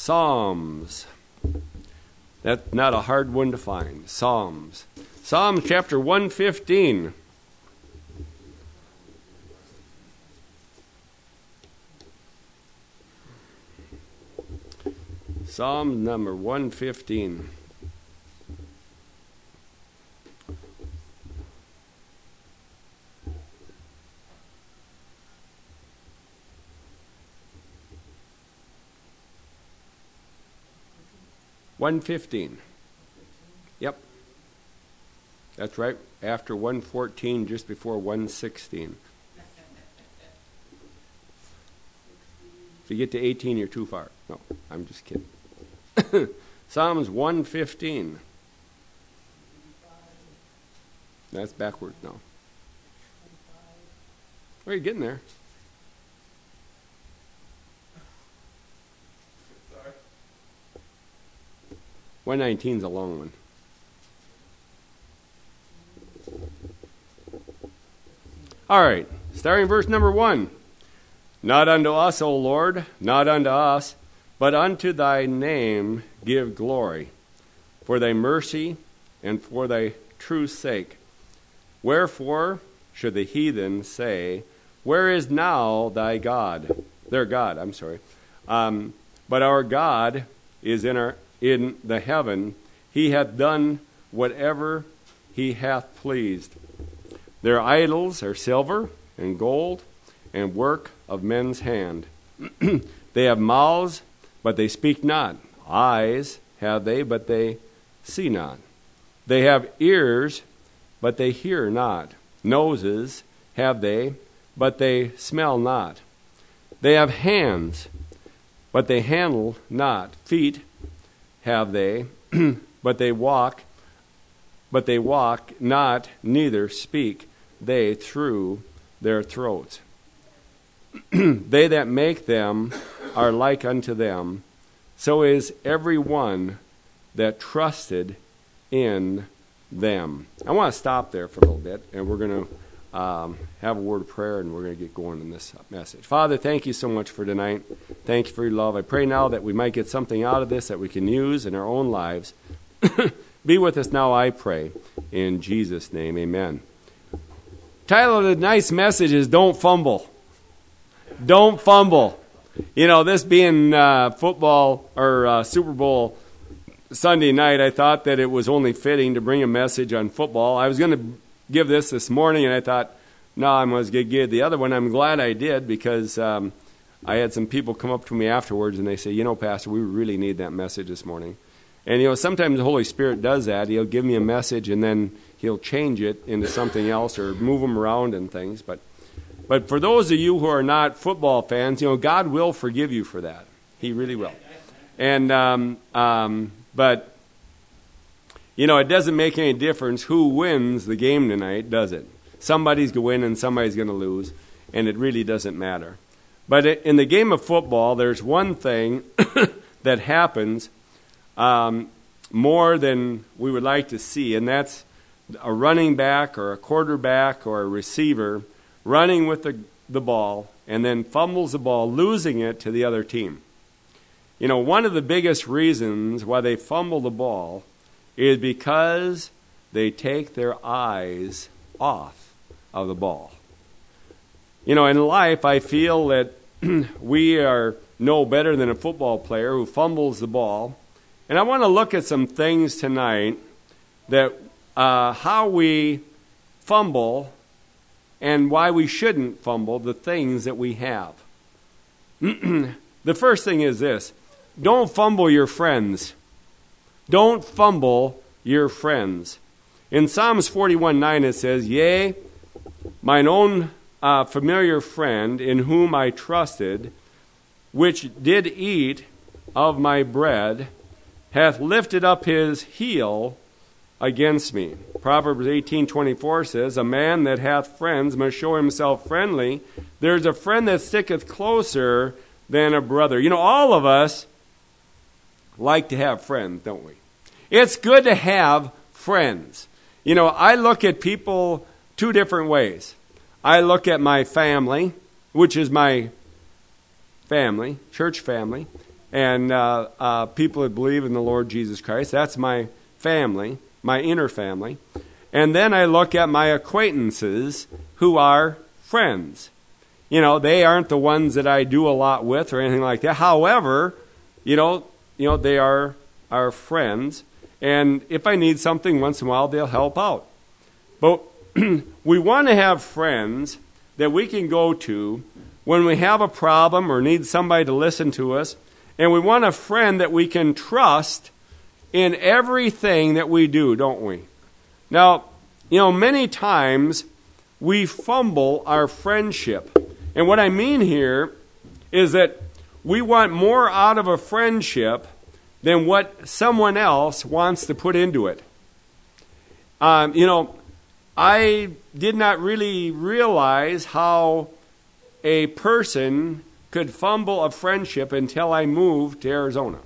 Psalms. That's not a hard one to find. Psalms. Psalms chapter 115. Psalm number 115. Yep. That's right. After 114, just before 116. If you get to 18, you're too far. No, I'm just kidding. Psalms 115. That's backwards now. Where are you getting there? 119 is a long one. All right, starting verse number 1. Not unto us, O Lord, not unto us, but unto thy name give glory, for thy mercy and for thy truth's sake. Wherefore should the heathen say, where is now thy God? Their God, I'm sorry. But our God is in the heaven. He hath done whatever he hath pleased. Their idols are silver and gold and work of men's hand. They have mouths, but they speak not. Eyes have they, but they see not. They have ears, but they hear not. Noses have they, but they smell not. They have hands, but they handle not. Feet have they, but they walk not, neither speak they through their throats. They that make them are like unto them. So is every one that trusted in them. I want to stop there for a little bit, and we're going to have a word of prayer, and we're going to get going in this message. Father, thank you so much for tonight. Thank you for your love. I pray now that we might get something out of this that we can use in our own lives. Be with us now, I pray. In Jesus' name, amen. Title of the nice message is Don't Fumble. Don't fumble. You know, this being football or Super Bowl Sunday night, I thought that it was only fitting to bring a message on football. I was going to give this morning, and I thought, no, I was going to give the other one. I'm glad I did, because I had some people come up to me afterwards, and they say, you know, Pastor, we really need that message this morning. And, you know, sometimes the Holy Spirit does that. He'll give me a message, and then he'll change it into something else or move them around and things. But for those of you who are not football fans, you know, God will forgive you for that. He really will. And but, you know, it doesn't make any difference who wins the game tonight, does it? Somebody's going to win and somebody's going to lose, and it really doesn't matter. But in the game of football, there's one thing that happens more than we would like to see, and that's a running back or a quarterback or a receiver running with the ball and then fumbles the ball, losing it to the other team. You know, one of the biggest reasons why they fumble the ball is because they take their eyes off of the ball. You know, in life, I feel that we are no better than a football player who fumbles the ball. And I want to look at some things tonight that how we fumble and why we shouldn't fumble the things that we have. The first thing is this. Don't fumble your friends. Don't fumble your friends. In Psalms 41:9 it says, Yea, mine own familiar friend in whom I trusted, which did eat of my bread, hath lifted up his heel against me. Proverbs 18:24 says, A man that hath friends must show himself friendly. There's a friend that sticketh closer than a brother. You know, all of us like to have friends, don't we? It's good to have friends. You know, I look at people two different ways. I look at my family, which is my family, church family, and people that believe in the Lord Jesus Christ. That's my family, my inner family. And then I look at my acquaintances who are friends. They aren't the ones that I do a lot with or anything like that. However, they are our friends. And if I need something once in a while, they'll help out. But we want to have friends that we can go to when we have a problem or need somebody to listen to us. And we want a friend that we can trust in everything that we do, don't we? Now, many times we fumble our friendship. And what I mean here is that we want more out of a friendship than what someone else wants to put into it. I did not really realize how a person could fumble a friendship until I moved to Arizona.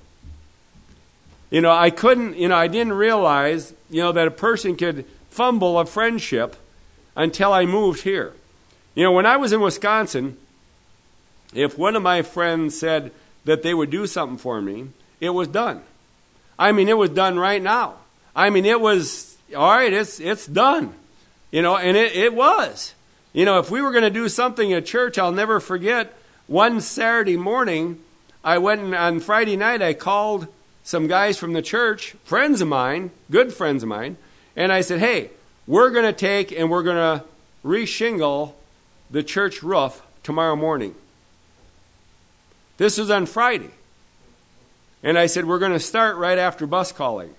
I didn't realize, that a person could fumble a friendship until I moved here. When I was in Wisconsin, if one of my friends said that they would do something for me, it was done. It was done right now. It was, all right, it's done. And it was. If we were going to do something at church, I'll never forget, one Saturday morning, I went and on Friday night, I called some guys from the church, friends of mine, good friends of mine, and I said, hey, we're going to take and we're going to reshingle the church roof tomorrow morning. This was on Friday. And I said, we're going to start right after bus calling.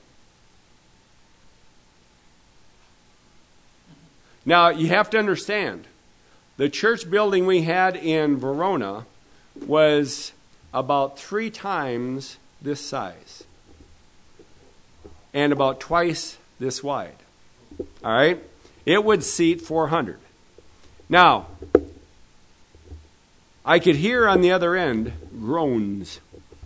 Now, you have to understand, the church building we had in Verona was about 3 times this size and about twice this wide. All right? It would seat 400. Now, I could hear on the other end groans.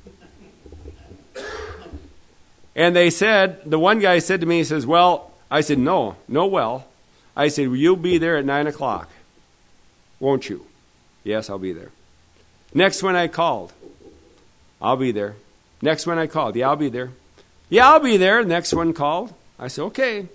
And the one guy said to me, he says, well, I said, no, well. I said, well, you'll be there at 9 o'clock, won't you? Yes, I'll be there. Next one I called, I'll be there. Next one I called, yeah, I'll be there. Yeah, I'll be there. Next one called. I said, okay.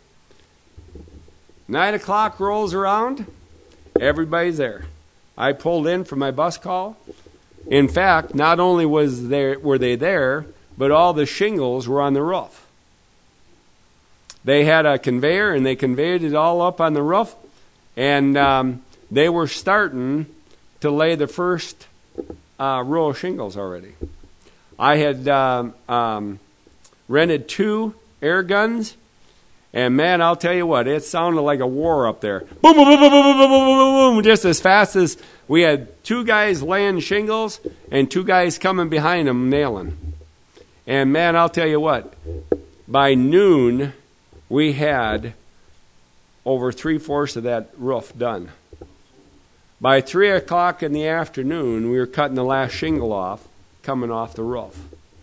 9 o'clock rolls around, everybody's there. I pulled in for my bus call. In fact, not only were they there, but all the shingles were on the roof. They had a conveyor, and they conveyed it all up on the roof, and they were starting to lay the first row of shingles already. I had rented 2 air guns, and man, I'll tell you what, it sounded like a war up there. Boom, boom, boom, boom, boom, boom, boom, boom, just as fast as we had 2 guys laying shingles and 2 guys coming behind them nailing. And man, I'll tell you what, by noon, we had over 3/4 of that roof done. By 3 o'clock in the afternoon, we were cutting the last shingle off, coming off the roof.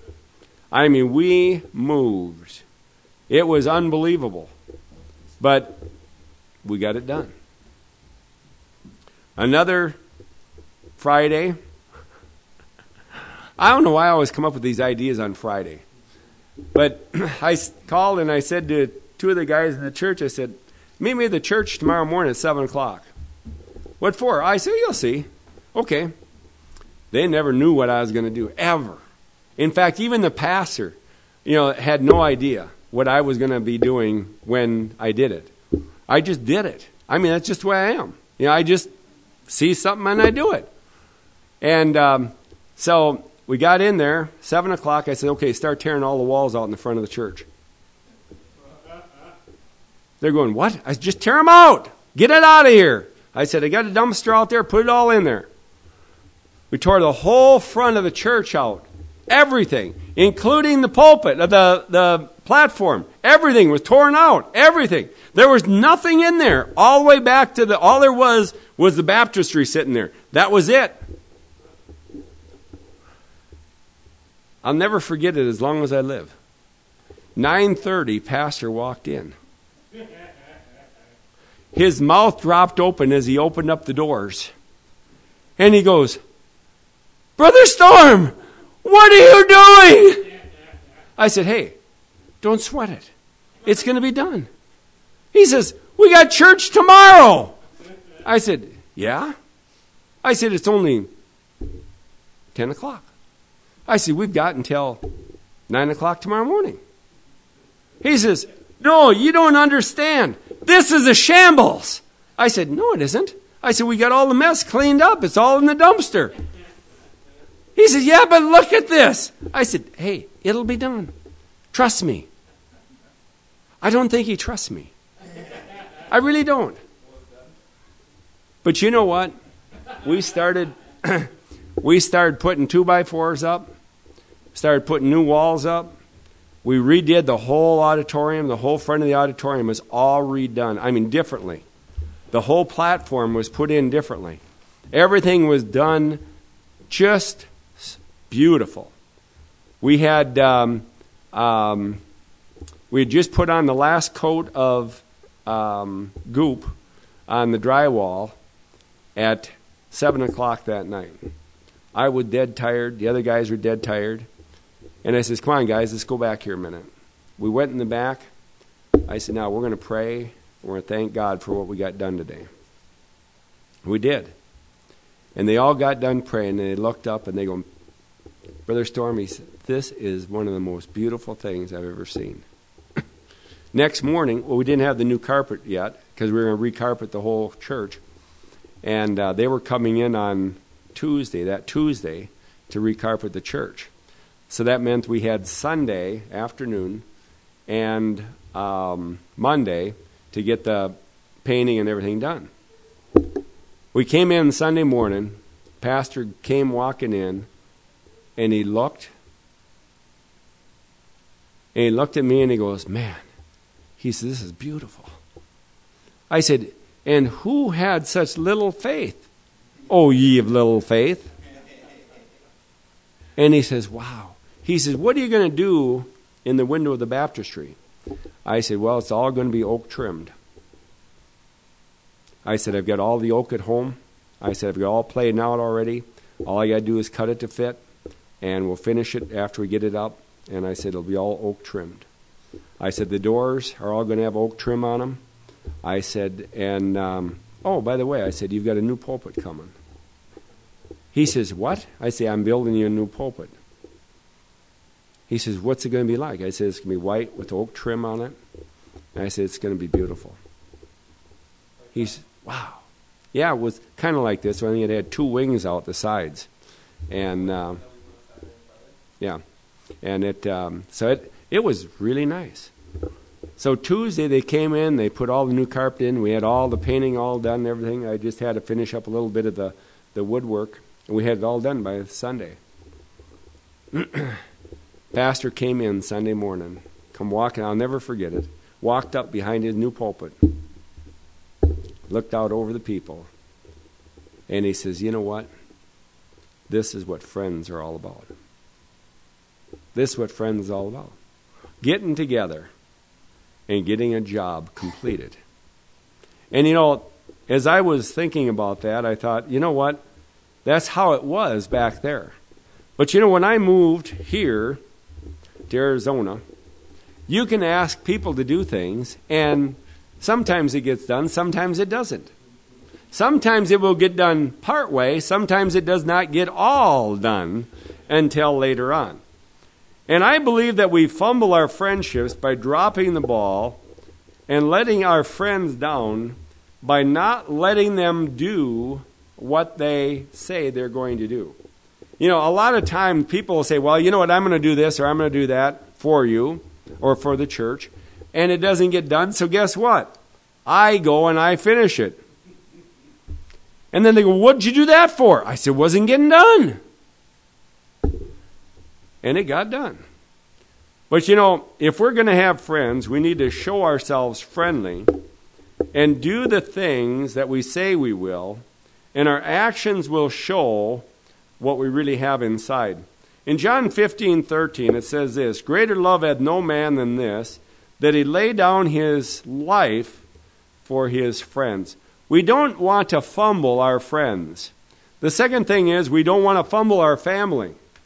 We moved. It was unbelievable. But we got it done. Another Friday. I don't know why I always come up with these ideas on Friday. But I called and I said to 2 of the guys in the church, I said, meet me at the church tomorrow morning at 7 o'clock. What for? I said, you'll see. Okay. They never knew what I was going to do, ever. In fact, even the pastor, had no idea what I was going to be doing when I did it. I just did it. That's just the way I am. I just see something and I do it. And so we got in there, 7 o'clock. I said, okay, start tearing all the walls out in the front of the church. They're going, what? I said, just tear them out. Get it out of here. I said, I got a dumpster out there. Put it all in there. We tore the whole front of the church out. Everything, including the pulpit, the platform. Everything was torn out. Everything. There was nothing in there. All the way back to all there was the baptistry sitting there. That was it. I'll never forget it as long as I live. 9:30, pastor walked in. His mouth dropped open as he opened up the doors. And he goes, Brother Storm, What are you doing? I said, hey, don't sweat it. It's going to be done. He says, we got church tomorrow. I said, yeah? I said, it's only 10 o'clock. I said, we've got until 9 o'clock tomorrow morning. He says, no, you don't understand. This is a shambles. I said, no, it isn't. I said, we got all the mess cleaned up. It's all in the dumpster. He says, yeah, but look at this. I said, hey, it'll be done. Trust me. I don't think he trusts me. I really don't. But you know what? We started putting 2x4s up, started putting new walls up. We redid the whole auditorium. The whole front of the auditorium was all redone. I mean, differently. The whole platform was put in differently. Everything was done just beautiful. We had just put on the last coat of goop on the drywall at 7 o'clock that night. I was dead tired. The other guys were dead tired. And I says, come on, guys, let's go back here a minute. We went in the back. I said, now we're going to pray. We're going to thank God for what we got done today. We did. And they all got done praying, and they looked up, and they go, Brother Stormy, this is one of the most beautiful things I've ever seen. Next morning, well, we didn't have the new carpet yet, because we were going to recarpet the whole church. And they were coming in on that Tuesday, to recarpet the church. So that meant we had Sunday afternoon and Monday to get the painting and everything done. We came in Sunday morning. Pastor came walking in, and he looked. And he looked at me and he goes, man, he said, this is beautiful. I said, and who had such little faith? Oh, ye of little faith. And he says, wow. He says, what are you going to do in the window of the baptistry? I said, well, it's all going to be oak trimmed. I said, I've got all the oak at home. I said, I've got all played out already. All I got to do is cut it to fit, and we'll finish it after we get it up. And I said, it'll be all oak trimmed. I said, the doors are all going to have oak trim on them. I said, and, oh, by the way, I said, you've got a new pulpit coming. He says, what? I say, I'm building you a new pulpit. He says, what's it going to be like? I said, it's going to be white with oak trim on it. And I said, it's going to be beautiful. He said, wow. Yeah, it was kind of like this. I think it had 2 wings out the sides. And, yeah. And it was really nice. So Tuesday they came in, they put all the new carpet in. We had all the painting all done and everything. I just had to finish up a little bit of the woodwork. And we had it all done by Sunday. Pastor came in Sunday morning, come walking, I'll never forget it, walked up behind his new pulpit, looked out over the people, and he says, you know what? This is what friends are all about. This is what friends are all about. Getting together and getting a job completed. And, you know, as I was thinking about that, I thought, you know what? That's how it was back there. But, you know, when I moved here to Arizona, you can ask people to do things, and sometimes it gets done, sometimes it doesn't. Sometimes it will get done part way, sometimes it does not get all done until later on. And I believe that we fumble our friendships by dropping the ball and letting our friends down by not letting them do what they say they're going to do. You know, a lot of times people will say, well, you know what, I'm going to do this or I'm going to do that for you or for the church, and it doesn't get done, so guess what? I go and I finish it. And then they go, what'd you do that for? I said, it wasn't getting done. And it got done. But you know, if we're going to have friends, we need to show ourselves friendly and do the things that we say we will, and our actions will show what we really have inside. In John 15:13, it says this, greater love hath no man than this, that he lay down his life for his friends. We don't want to fumble our friends. The second thing is we don't want to fumble our family.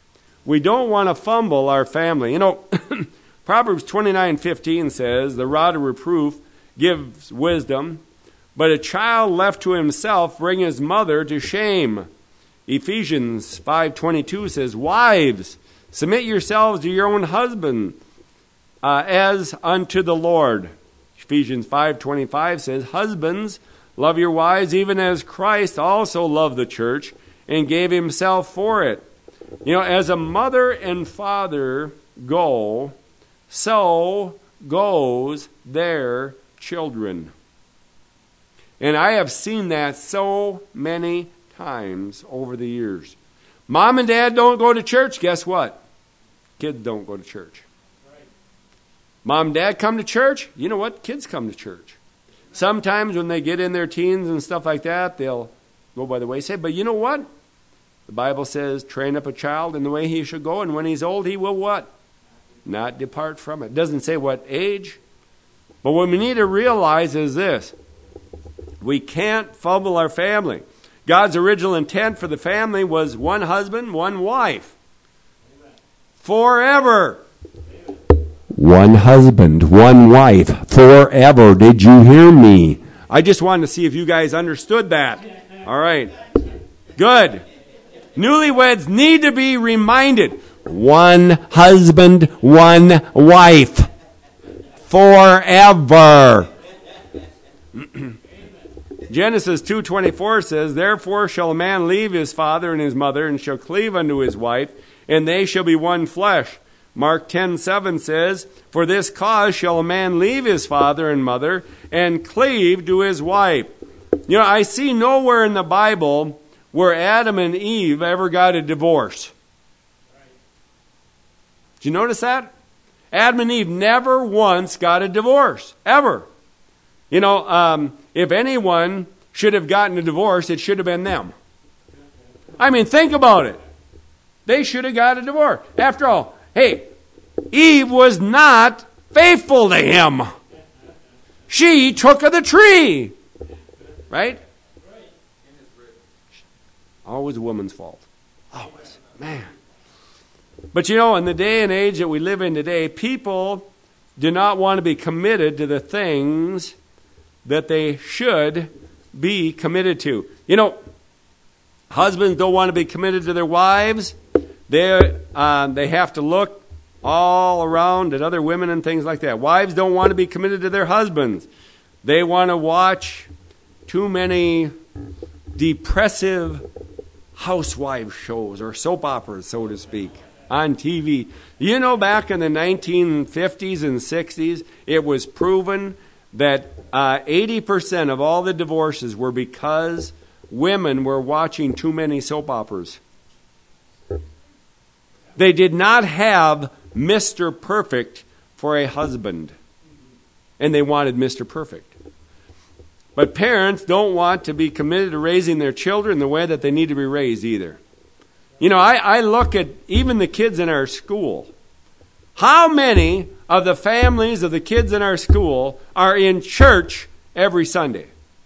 we don't want to fumble our family. Proverbs 29:15 says, the rod of reproof gives wisdom, but a child left to himself brings his mother to shame. Ephesians 5:22 says, wives, submit yourselves to your own husband as unto the Lord. Ephesians 5:25 says, husbands, love your wives even as Christ also loved the church and gave himself for it. As a mother and father go, so goes their children. And I have seen that so many times over the years. Mom and dad don't go to church. Guess what? Kids don't go to church. Right. Mom and dad come to church. You know what? Kids come to church. Sometimes when they get in their teens and stuff like that, they'll go by the wayside. But you know what? The Bible says, train up a child in the way he should go, and when he's old, he will what? Not depart from it. It doesn't say what age. But what we need to realize is this. We can't fumble our family. God's original intent for the family was one husband, one wife. Amen. Forever. Amen. One husband, one wife, forever. Did you hear me? I just wanted to see if you guys understood that. All right. Good. Newlyweds need to be reminded. One husband, one wife. Forever. Genesis 2:24 says, therefore shall a man leave his father and his mother, and shall cleave unto his wife, and they shall be one flesh. Mark 10:7 says, for this cause shall a man leave his father and mother, and cleave to his wife. I see nowhere in the Bible where Adam and Eve ever got a divorce. Did you notice that? Adam and Eve never once got a divorce. Ever. If anyone should have gotten a divorce, it should have been them. I mean, think about it. They should have got a divorce. After all, hey, Eve was not faithful to him. She took of the tree. Right? Always a woman's fault. Always. Man. But in the day and age that we live in today, people do not want to be committed to the things that they should be committed to. Husbands don't want to be committed to their wives. They have to look all around at other women and things like that. Wives don't want to be committed to their husbands. They want to watch too many depressive housewife shows or soap operas, so to speak, on TV. Back in the 1950s and 60s, it was proven that 80% of all the divorces were because women were watching too many soap operas. They did not have Mr. Perfect for a husband, and they wanted Mr. Perfect. But parents don't want to be committed to raising their children the way that they need to be raised either. I look at even the kids in our school. How many of the families of the kids in our school are in church every Sunday?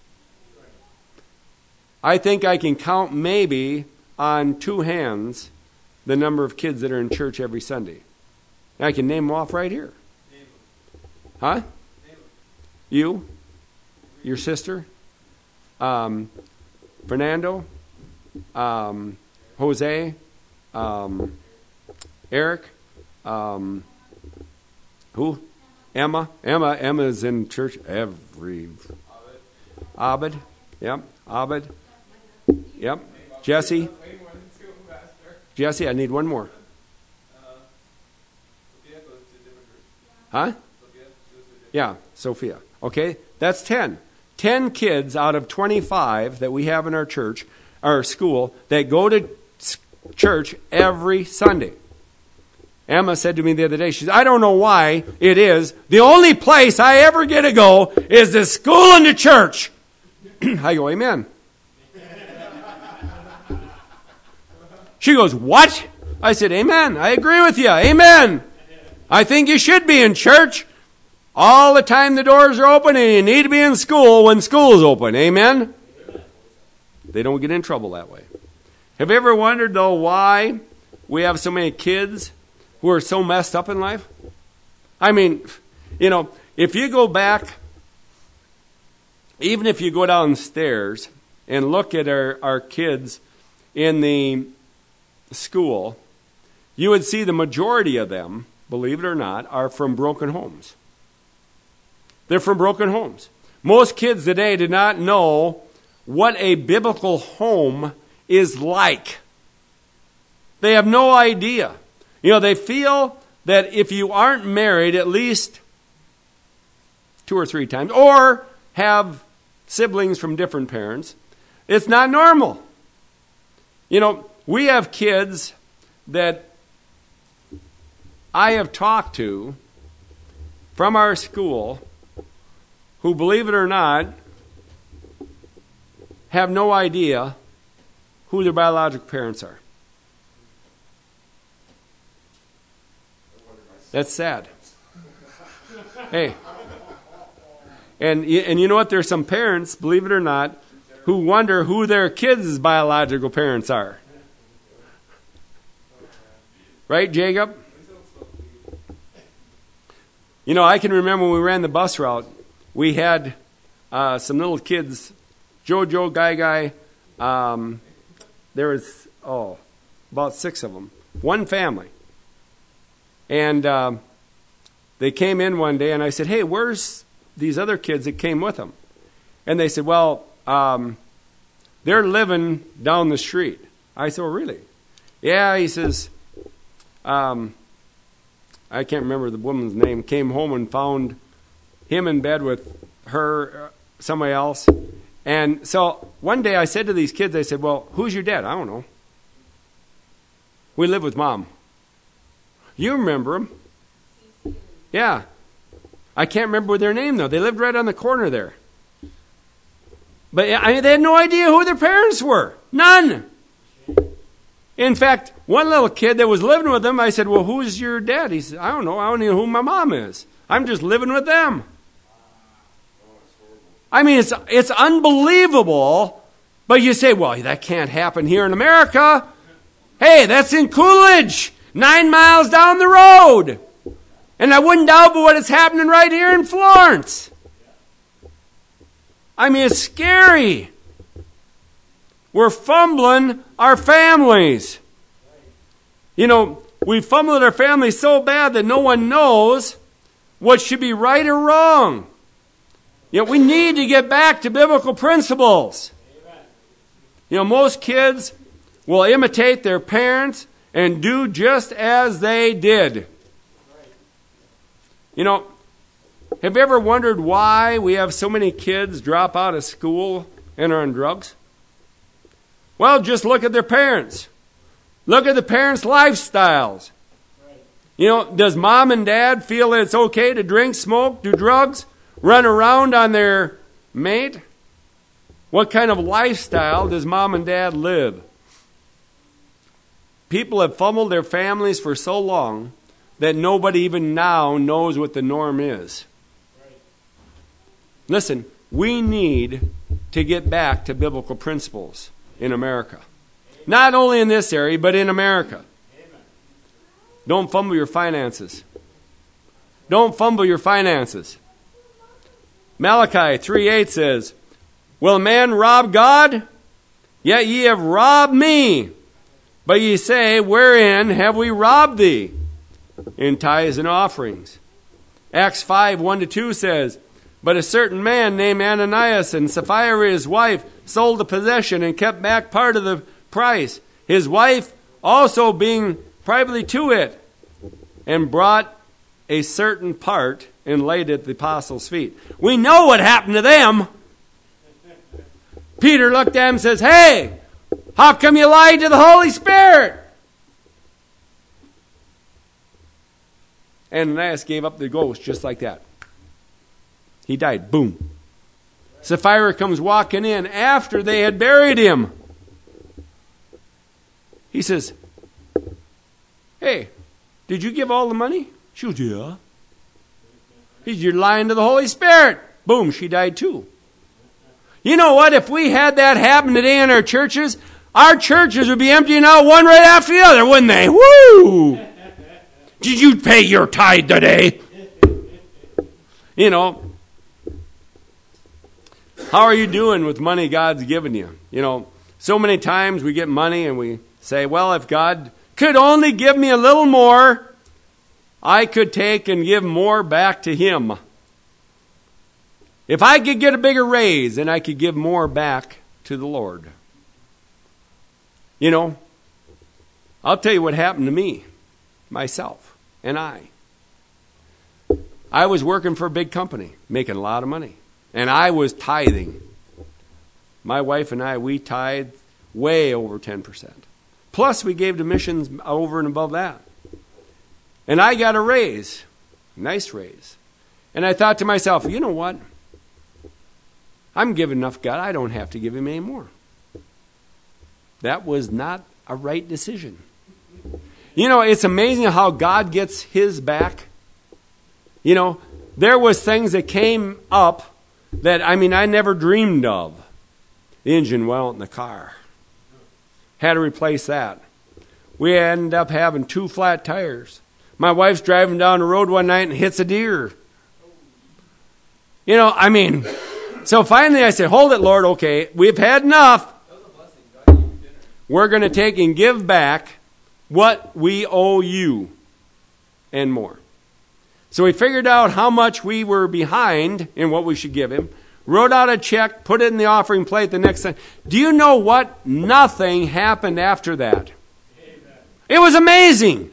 I think I can count maybe on two hands the number of kids that are in church every Sunday. I can name them off right here. Huh? You? Your sister? Fernando? Jose? Eric? Who? Emma? Emma's in church every... Abed? Yep. Abed? Yep. Jesse? Jesse, I need one more. Huh? Yeah, Sophia. Okay, that's 10. 10 kids out of 25 that we have in our church, our school, that go to church every Sunday. Emma said to me the other day, she said, I don't know why it is. The only place I ever get to go is to school and to church. I go, amen. She goes, what? I said, amen. I agree with you. Amen. I think you should be in church all the time the doors are open, and you need to be in school when school is open. Amen? They don't get in trouble that way. Have you ever wondered, though, why we have so many kids who are so messed up in life? I mean, if you go back, even if you go downstairs and look at our kids in the school, you would see the majority of them, believe it or not, are from broken homes. They're from broken homes. Most kids today do not know what a biblical home is like. They have no idea. They feel that if you aren't married at least 2 or 3 times, or have siblings from different parents, it's not normal. We have kids that I have talked to from our school who, believe it or not, have no idea who their biological parents are. That's sad. Hey. And you know what? There's some parents, believe it or not, who wonder who their kids' biological parents are. Right, Jacob? I can remember when we ran the bus route, we had some little kids, Jojo, Guy. There was, about 6 of them. One family. And they came in one day, and I said, hey, where's these other kids that came with them? And they said, well, they're living down the street. I said, oh, really? Yeah, he says, I can't remember the woman's name, came home and found him in bed with her, somebody else. And so one day I said to these kids, I said, well, who's your dad? I don't know. We live with Mom. You remember them. Yeah. I can't remember their name, though. They lived right on the corner there. But they had no idea who their parents were. None. In fact, one little kid that was living with them, I said, well, who's your dad? He said, I don't know. I don't even know who my mom is. I'm just living with them. I mean, it's unbelievable. But you say, well, that can't happen here in America. Hey, that's in Coolidge, 9 miles down the road. And I wouldn't doubt but what is happening right here in Florence. I mean, it's scary. We're fumbling our families. We fumbled our families so bad that no one knows what should be right or wrong. We need to get back to biblical principles. Most kids will imitate their parents and do just as they did. Have you ever wondered why we have so many kids drop out of school and are on drugs? Well, just look at their parents. Look at the parents' lifestyles. Does mom and dad feel that it's okay to drink, smoke, do drugs, run around on their mate? What kind of lifestyle does mom and dad live? People have fumbled their families for so long that nobody even now knows what the norm is. Listen, we need to get back to biblical principles in America. Not only in this area, but in America. Don't fumble your finances. Don't fumble your finances. Malachi 3:8 says, will a man rob God? Yet ye have robbed me. But ye say, wherein have we robbed thee? In tithes and offerings. Acts 5:1-2 says, but a certain man named Ananias and Sapphira his wife sold a possession and kept back part of the price. His wife also being privately to it, and brought a certain part and laid it at the apostles' feet. We know what happened to them. Peter looked at him and says, hey, how come you lied to the Holy Spirit? Ananias gave up the ghost just like that. He died. Boom. Sapphira comes walking in after they had buried him. He says, hey, did you give all the money? She goes, yeah. He says, you're lying to the Holy Spirit. Boom, she died too. You know what? If we had that happen today in our churches, our churches would be emptying out one right after the other, wouldn't they? Woo! Did you pay your tithe today? You know, how are you doing with money God's given you? You know, so many times we get money and we say, well, if God could only give me a little more, I could take and give more back to Him. If I could get a bigger raise, then I could give more back to the Lord. You know, I'll tell you what happened to me, myself, and I. I was working for a big company, making a lot of money, and I was tithing. My wife and I, we tithed way over 10%. Plus, we gave to missions over and above that. And I got a raise, nice raise. And I thought to myself, you know what? I'm giving enough God, I don't have to give Him any more. That was not a right decision. You know, it's amazing how God gets His back. You know, there was things that came up that, I never dreamed of. The engine went out in the car. Had to replace that. We ended up having 2 flat tires. My wife's driving down the road one night and hits a deer. You know, so finally I said, hold it, Lord, okay, we've had enough. We're going to take and give back what we owe you and more. So we figured out how much we were behind in what we should give Him, wrote out a check, put it in the offering plate the next time. Do you know what? Nothing happened after that. Amen. It was amazing.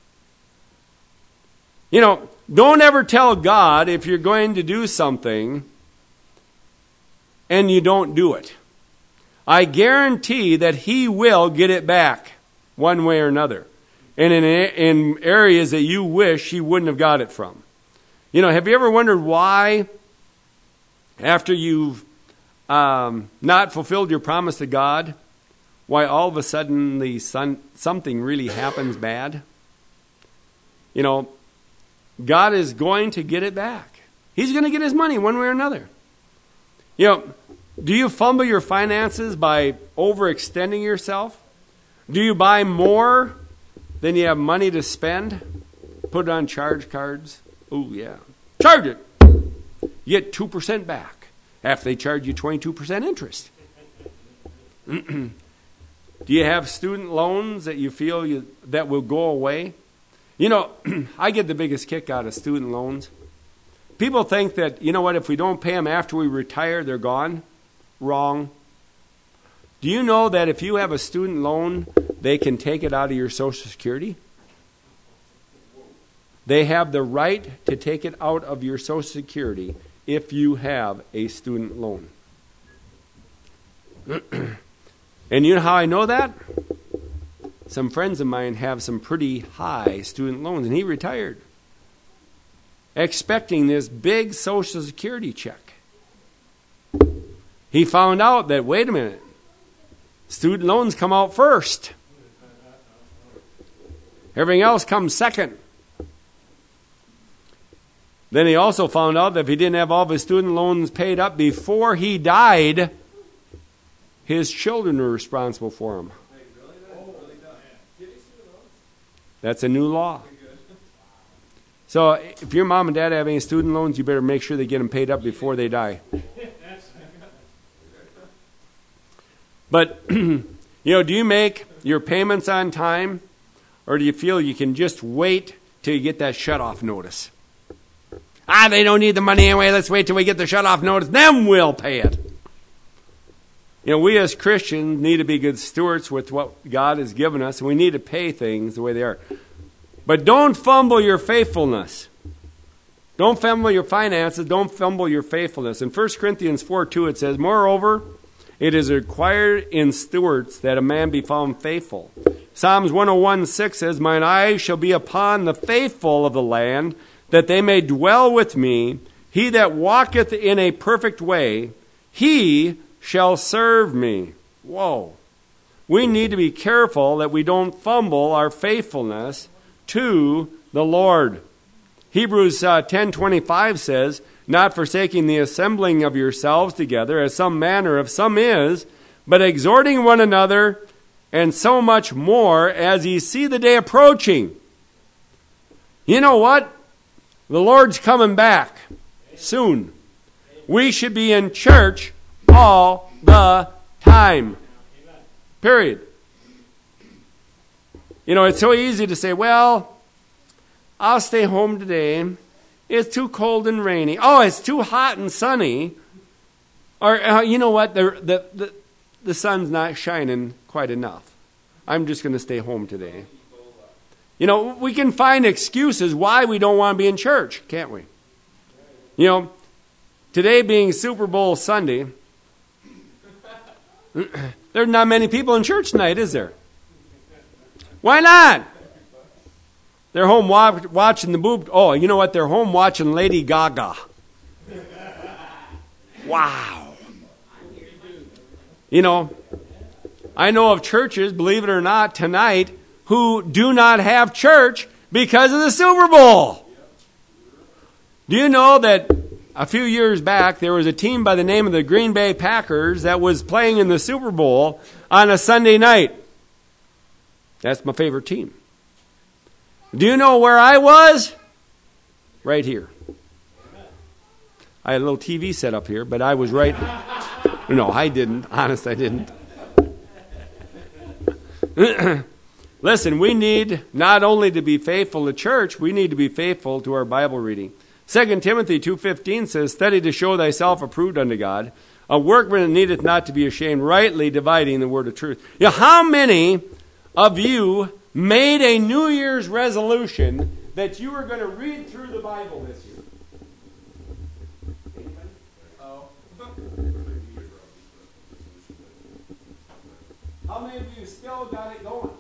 You know, don't ever tell God if you're going to do something and you don't do it. I guarantee that He will get it back one way or another. And in areas that you wish He wouldn't have got it from. You know, have you ever wondered why, after you've not fulfilled your promise to God, why all of a sudden something really happens bad? You know, God is going to get it back. He's going to get His money one way or another. You know, do you fumble your finances by overextending yourself? Do you buy more than you have money to spend? Put it on charge cards. Oh, yeah. Charge it. You get 2% back after they charge you 22% interest. Do you have student loans that you feel that will go away? You know, I get the biggest kick out of student loans. People think that, you know what, if we don't pay them after we retire, they're gone. Wrong. Do you know that if you have a student loan, they can take it out of your Social Security? They have the right to take it out of your Social Security if you have a student loan. And you know how I know that? Some friends of mine have some pretty high student loans, and he retired expecting this big Social Security check. He found out that, wait a minute, student loans come out first. Everything else comes second. Then he also found out that if he didn't have all of his student loans paid up before he died, his children were responsible for him. That's a new law. So if your mom and dad have any student loans, you better make sure they get them paid up before they die. But, you know, do you make your payments on time? Or do you feel you can just wait till you get that shut-off notice? They don't need the money anyway. Let's wait till we get the shut-off notice. Then we'll pay it. You know, we as Christians need to be good stewards with what God has given us, and we need to pay things the way they are. But don't fumble your faithfulness. Don't fumble your finances. Don't fumble your faithfulness. In 1 Corinthians 4:2 it says, moreover, it is required in stewards that a man be found faithful. Psalms 101:6 says, mine eyes shall be upon the faithful of the land, that they may dwell with me. He that walketh in a perfect way, he shall serve me. Whoa. We need to be careful that we don't fumble our faithfulness to the Lord. Hebrews 10:25 says, not forsaking the assembling of yourselves together, as some manner of some is, but exhorting one another, and so much more as ye see the day approaching. You know what? The Lord's coming back soon. We should be in church all the time. Period. You know, it's so easy to say, well, I'll stay home today. It's too cold and rainy. Oh, it's too hot and sunny. Or, you know what? The sun's not shining quite enough. I'm just going to stay home today. You know, we can find excuses why we don't want to be in church, can't we? You know, today being Super Bowl Sunday, there's not many people in church tonight, is there? Why not? They're home watching the boob. Oh, you know what? They're home watching Lady Gaga. Wow. You know, I know of churches, believe it or not, tonight, who do not have church because of the Super Bowl. Do you know that a few years back there was a team by the name of the Green Bay Packers that was playing in the Super Bowl on a Sunday night? That's my favorite team. Do you know where I was? Right here. I had a little TV set up here, but I was right. No, I didn't. Honest, I didn't. Listen, we need not only to be faithful to church, we need to be faithful to our Bible reading. 2 Timothy 2:15 says, "Study to show thyself approved unto God, a workman that needeth not to be ashamed, rightly dividing the word of truth." You know, how many of you made a New Year's resolution that you were going to read through the Bible this year? How many of you still got it going?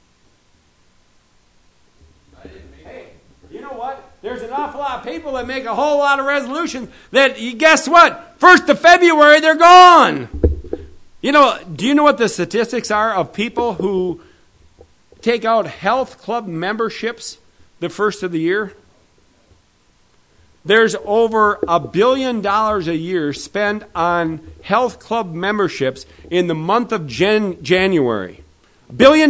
Hey, you know what? There's an awful lot of people that make a whole lot of resolutions that, guess what? 1st of February, they're gone. You know, do you know what the statistics are of people who take out health club memberships the first of the year? There's over $1 billion a year spent on health club memberships in the month of January. $1 billion.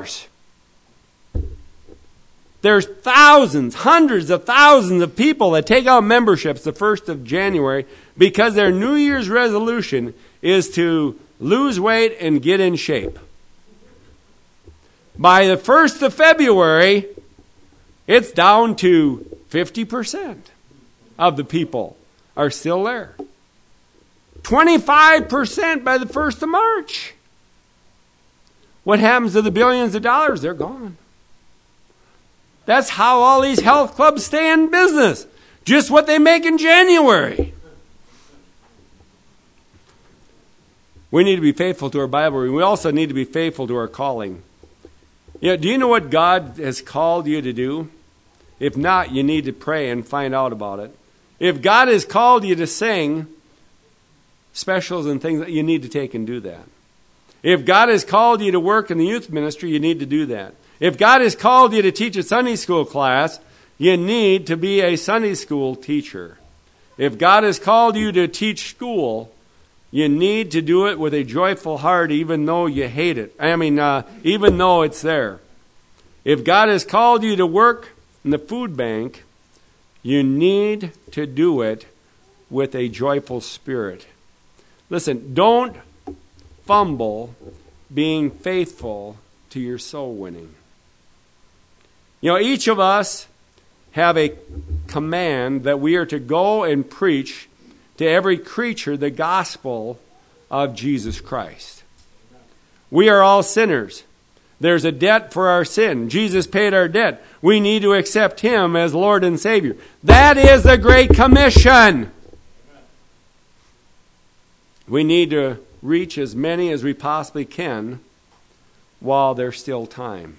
There's thousands, hundreds of thousands of people that take out memberships the 1st of January because their New Year's resolution is to lose weight and get in shape. By the 1st of February, it's down to 50% of the people are still there. 25% by the 1st of March. What happens to the billions of dollars? They're gone. That's how all these health clubs stay in business. Just what they make in January. We need to be faithful to our Bible. We also need to be faithful to our calling. You know, do you know what God has called you to do? If not, you need to pray and find out about it. If God has called you to sing specials and things, you need to take and do that. If God has called you to work in the youth ministry, you need to do that. If God has called you to teach a Sunday school class, you need to be a Sunday school teacher. If God has called you to teach school, you need to do it with a joyful heart even though you hate it. Even though it's there. If God has called you to work in the food bank, you need to do it with a joyful spirit. Listen, don't fumble being faithful to your soul winning. You know, each of us have a command that we are to go and preach to every creature the gospel of Jesus Christ. We are all sinners. There's a debt for our sin. Jesus paid our debt. We need to accept Him as Lord and Savior. That is the Great Commission. We need to reach as many as we possibly can while there's still time.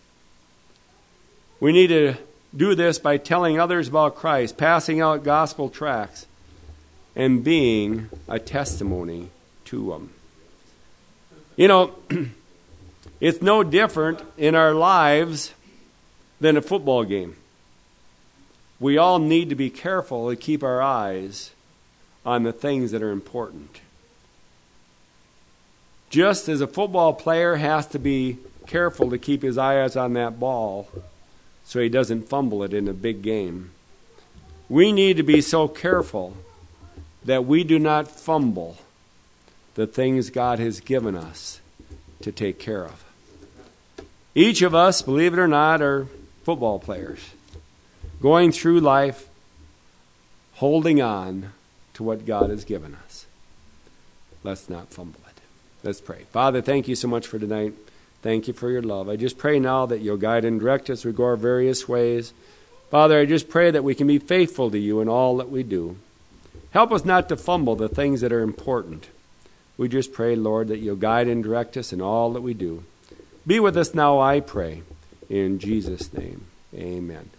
We need to do this by telling others about Christ, passing out gospel tracts, and being a testimony to them. You know, it's no different in our lives than a football game. We all need to be careful to keep our eyes on the things that are important. Just as a football player has to be careful to keep his eyes on that ball so he doesn't fumble it in a big game, we need to be so careful that we do not fumble the things God has given us to take care of. Each of us, believe it or not, are football players, going through life, holding on to what God has given us. Let's not fumble it. Let's pray. Father, thank you so much for tonight. Thank you for your love. I just pray now that you'll guide and direct us. We go our various ways. Father, I just pray that we can be faithful to you in all that we do. Help us not to fumble the things that are important. We just pray, Lord, that you'll guide and direct us in all that we do. Be with us now, I pray. In Jesus' name, amen.